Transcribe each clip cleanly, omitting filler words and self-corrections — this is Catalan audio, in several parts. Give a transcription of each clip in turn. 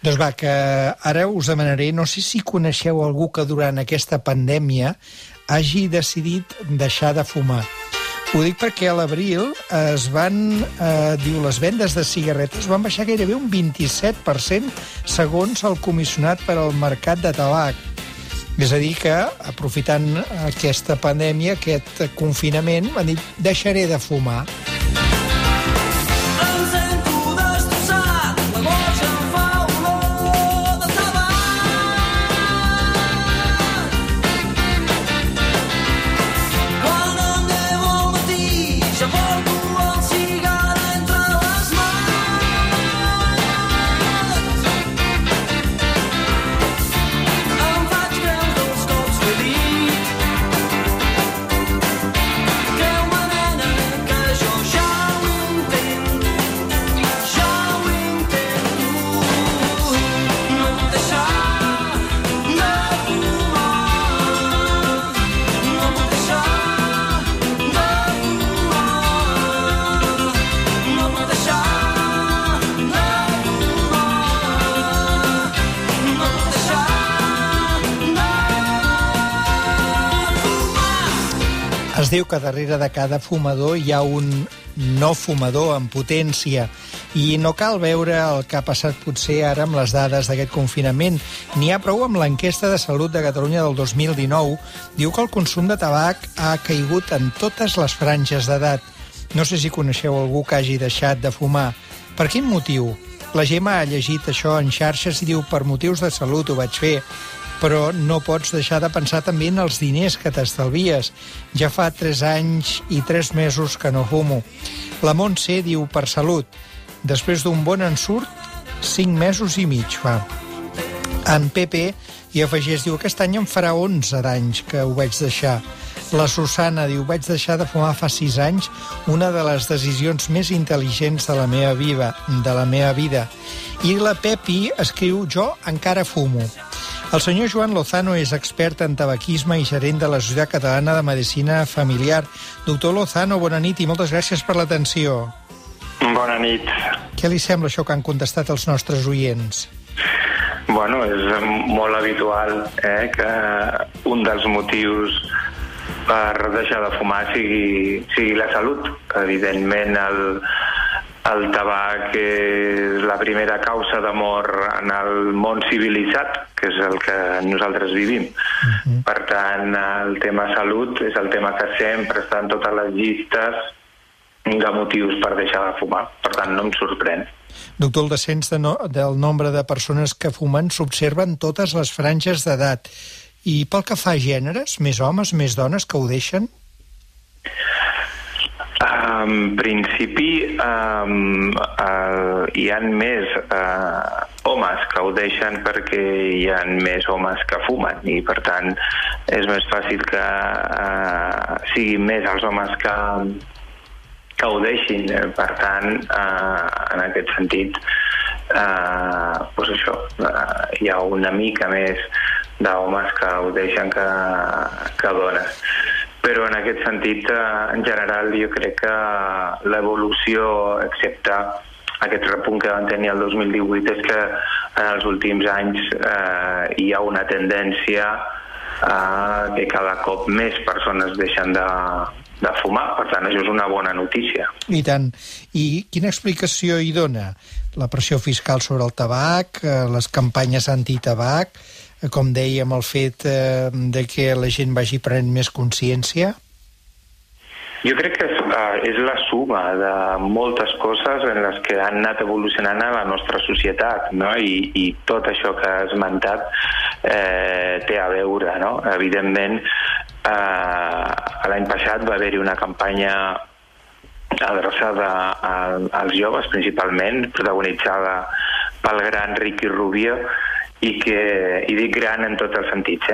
Doncs va, que ara us demanaré, no sé si coneixeu algú que durant aquesta pandèmia hagi decidit deixar de fumar. Ho dic perquè a l'abril les vendes de cigarretes van baixar gairebé un 27% segons el comissionat per al mercat de tabac. És a dir que, aprofitant aquesta pandèmia, aquest confinament, van dir, deixaré de fumar. Es diu que darrere de cada fumador hi ha un no fumador en potència i no cal veure el que ha passat potser ara amb les dades d'aquest confinament. N'hi ha prou amb l'enquesta de salut de Catalunya del 2019. Diu que el consum de tabac ha caigut en totes les franges d'edat. No sé si coneixeu algú que hagi deixat de fumar. Per quin motiu? La Gemma ha llegit això en xarxes i diu per motius de salut ho vaig fer. Però no pots deixar de pensar també en els diners que t'estalvies. Ja fa 3 anys i 3 mesos que no fumo. La Montse diu per salut. Després d'un bon ensurt, 5 mesos i mig fa. En Pepe i afegeix, diu, aquest any em farà 11 d'anys que ho vaig deixar. La Susana diu, vaig deixar de fumar fa 6 anys, una de les decisions més intel·ligents de la meva vida. I la Pepi escriu, jo encara fumo. El senyor Joan Lozano és expert en tabaquisme i gerent de la Societat Catalana de Medicina Familiar. Doctor Lozano, bona nit i moltes gràcies per l'atenció. Bona nit. Què li sembla això que han contestat els nostres oients? Bueno, és molt habitual que un dels motius per deixar de fumar sigui la salut. Evidentment, el tabac és la primera causa de mort en el món civilitzat, que és el que nosaltres vivim. Per tant, el tema salut és el tema que sempre està en totes les llistes de motius per deixar de fumar. Per tant, no em sorprèn. Doctor, el descens del nombre de persones que fumen s'observa en totes les franges d'edat. I pel que fa a gèneres, més homes, més dones que ho deixen? En principi hi ha més homes que ho deixen perquè hi ha més homes que fumen i per tant és més fàcil que siguin més els homes que ho deixin. Per tant, en aquest sentit, hi ha una mica més d'homes que ho deixen que dones. Però en aquest sentit, en general, jo crec que l'evolució, excepte aquest repunt que vam tenir el 2018, és que en els últims anys hi ha una tendència que cada cop més persones deixen de fumar. Per tant, això és una bona notícia. I tant. I quina explicació hi dona? La pressió fiscal sobre el tabac, les campanyes antitabac, com dèiem, el fet de que la gent vagi prenent més consciència? Jo crec que és la suma de moltes coses en les que han anat evolucionant a la nostra societat, no? I tot això que has esmentat té a veure, no? Evidentment, l'any passat va haver-hi una campanya adreçada als joves, principalment, protagonitzada pel gran Ricky Rubio, i dic gran en tots els sentits,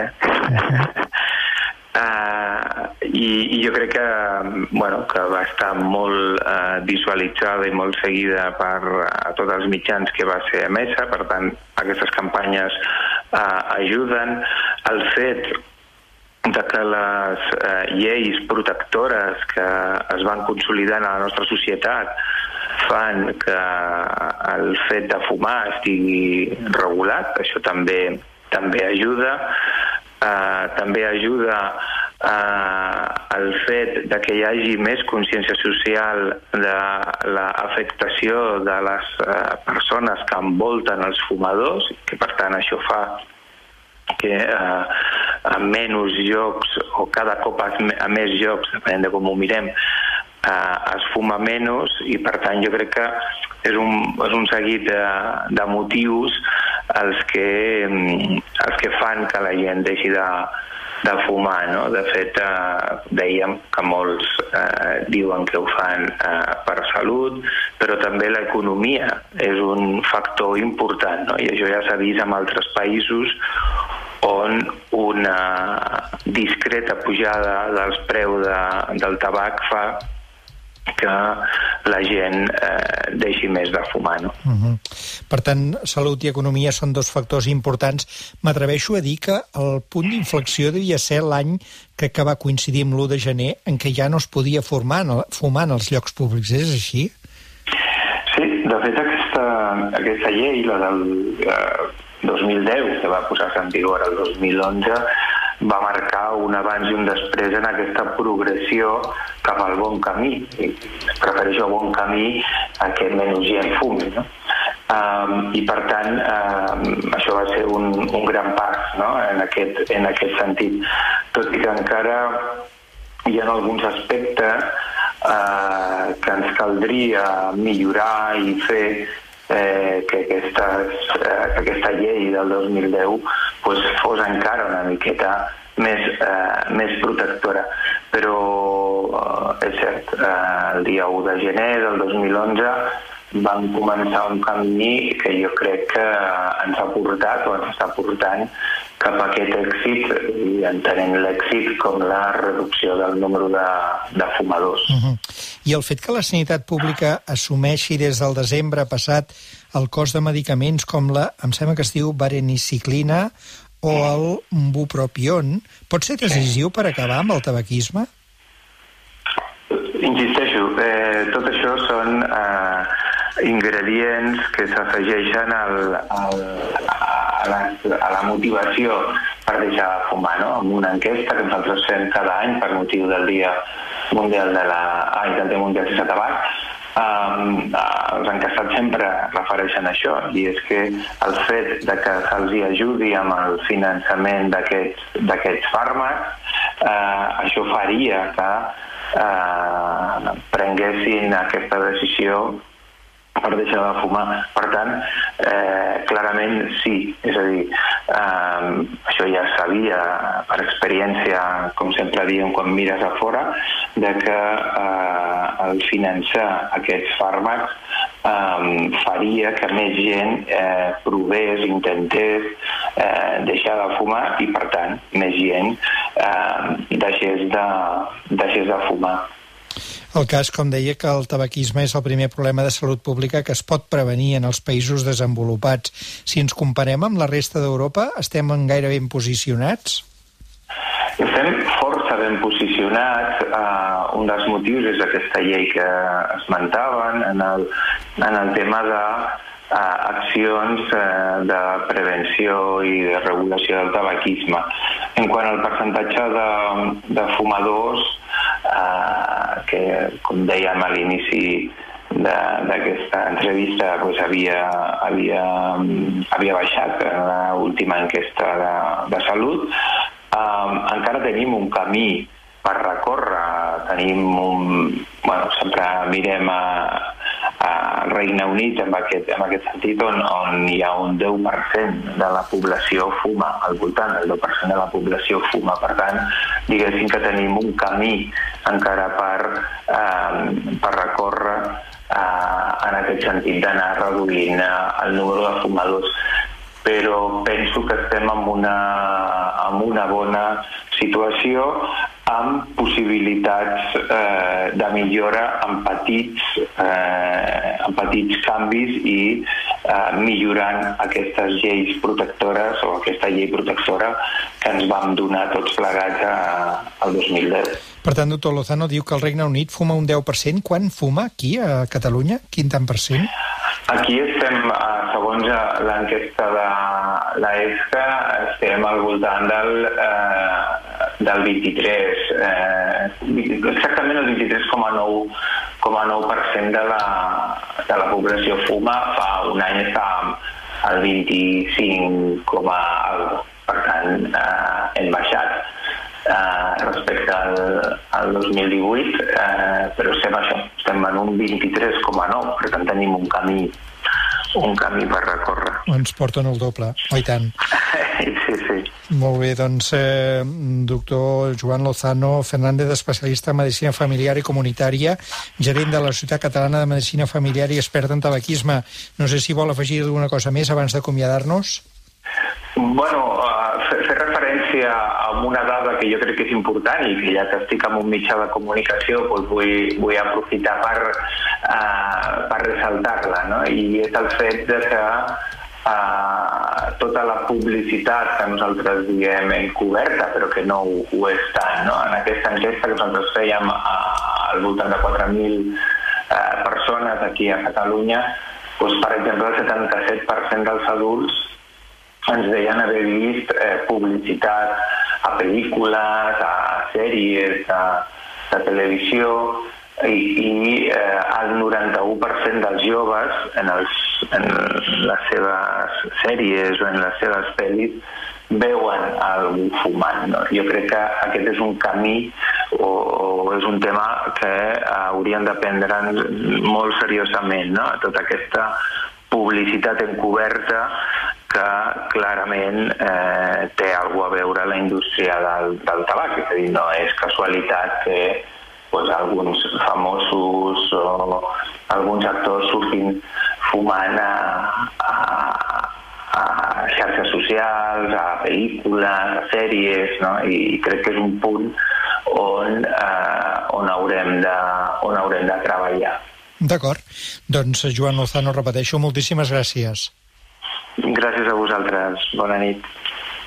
i jo crec que va estar molt visualitzada i molt seguida per tots els mitjans que va ser emesa. Per tant, aquestes campanyes ajuden. El fet de que les lleis protectores que es van consolidant a la nostra societat fan que el fet de fumar estigui regulat, això també ajuda. També ajuda el fet de que hi hagi més consciència social de l'afectació de les persones que envolten els fumadors, que per tant això fa que a menys llocs o cada cop a més llocs, depenent de com ho mirem, es fuma menys, i per tant jo crec que és un seguit de motius els que fan que la gent deixi de fumar, no? De fet, dèiem que molts diuen que ho fan per salut, però també l'economia és un factor important, no? I això ja s'ha vist en altres països on una discreta pujada dels preus del tabac fa que la gent deixi més de fumar, no? Per tant, salut i economia són dos factors importants. M'atreveixo a dir que el punt d'inflexió devia ser l'any que va coincidir amb l'1 de gener en què ja no es podia fumar en els llocs públics. És així? Sí, de fet aquesta llei, la del 2010, que va posar-se en vigor el 2011, va marcar un abans i un després en aquesta progressió cap al bon camí. Prefereixo el bon camí a que menys gent fumi, no? I per tant això va ser un gran pas, no? en aquest sentit, tot i que encara hi ha alguns aspectes que ens caldria millorar i fer que aquesta llei del 2010 fos encara una miqueta més protectora. Però és cert, el dia 1 de gener del 2011 vam començar un camí que jo crec que ens ha portat o ens està portant cap a aquest èxit, i entenent l'èxit com la reducció del número de fumadors. I el fet que la sanitat pública assumeixi des del desembre passat el cost de medicaments com em sembla que es diu vareniciclina o el bupropion, pot ser decisiu per acabar amb el tabaquisme? Insisteixo, tot això són ingredients que s'afegeixen a la motivació per deixar de fumar, no? Amb una enquesta que nosaltres fem cada any per motiu del Dia Mundial del Dia Mundial sense Tabac, els enquestats sempre refereixen a això, i és que el fet de que se'ls ajudi amb el finançament d'aquests fàrmacs, això faria que prenguessin aquesta decisió per deixar de fumar. Per tant, clarament sí. És a dir, això ja es sabia per experiència, com sempre diem quan mires a fora, de que el finançar aquests fàrmacs faria que més gent provés, intentés deixar de fumar, i per tant més gent deixés de fumar. El cas, com deia, que el tabaquisme és el primer problema de salut pública que es pot prevenir en els països desenvolupats. Si ens comparem amb la resta d'Europa, estem gaire ben posicionats? Estem força ben posicionats. Un dels motius és aquesta llei que esmentaven en el tema d'accions de prevenció i de regulació del tabaquisme. En quant al percentatge de fumadors, que, com dèiem a l'inici d'aquesta entrevista, havia baixat en l'última enquesta de salut, encara tenim un camí per recórrer. Sempre mirem a Regne Unit en aquest sentit, on hi ha un 10% de la població fuma, al voltant del 10% de la població fuma. Per tant, diguéssim que tenim un camí encara per recórrer en aquest sentit d'anar reduint el número de fumadors. Però penso que estem en una bona situació, amb possibilitats de millora en petits canvis i millorant aquestes lleis protectores o aquesta llei protectora que ens vam donar tots plegats al 2010. Per tant, doctor Lozano diu que el Regne Unit fuma un 10%. Quan fuma aquí, a Catalunya? Quin tant per cent? Aquí estem, segons l'enquesta de l'EFCA, estem al voltant del 23, exactament el 23,9% de la població fuma. Fa un any estàvem al 25, per tant hem baixat respecte al 2018, però estem en un 23,9, per tant tenim un camí per recórrer. Ens porten el doble, oi tant? Sí. Molt bé, doncs, doctor Joan Lozano Fernández, especialista en Medicina Familiar i Comunitària, gerent de la Societat Catalana de Medicina Familiar i expert en tabaquisme. No sé si vol afegir alguna cosa més abans d'acomiadar-nos. Bueno, fer referència a una dada que jo crec que és important i que ja que estic en un mitjà de comunicació doncs vull aprofitar per ressaltar-la, no? I és el fet de que tota la publicitat que nosaltres diem encoberta però que no ho és tant, no? En aquesta enquesta que nosaltres fèiem al voltant de 4.000 persones aquí a Catalunya, doncs, per exemple, el 77% dels adults ens deien haver vist publicitat a pel·lícules, a sèries de televisió i el 91% dels joves en les seves sèries o en les seves pel·lis veuen algú fumant, no? Jo crec que aquest és un camí o és un tema que hauríem de prendre molt seriosament, no? Tota aquesta publicitat encoberta que clarament té alguna a veure la indústria del tabac. És a dir, no és casualitat que alguns famosos o alguns actors surtin fumant a xarxes socials, a pel·lícules, a sèries, no? I crec que és un punt on haurem de treballar. D'acord. Doncs, Joan Lozano, repeteixo, moltíssimes gràcies. Gràcies a vosaltres. Bona nit.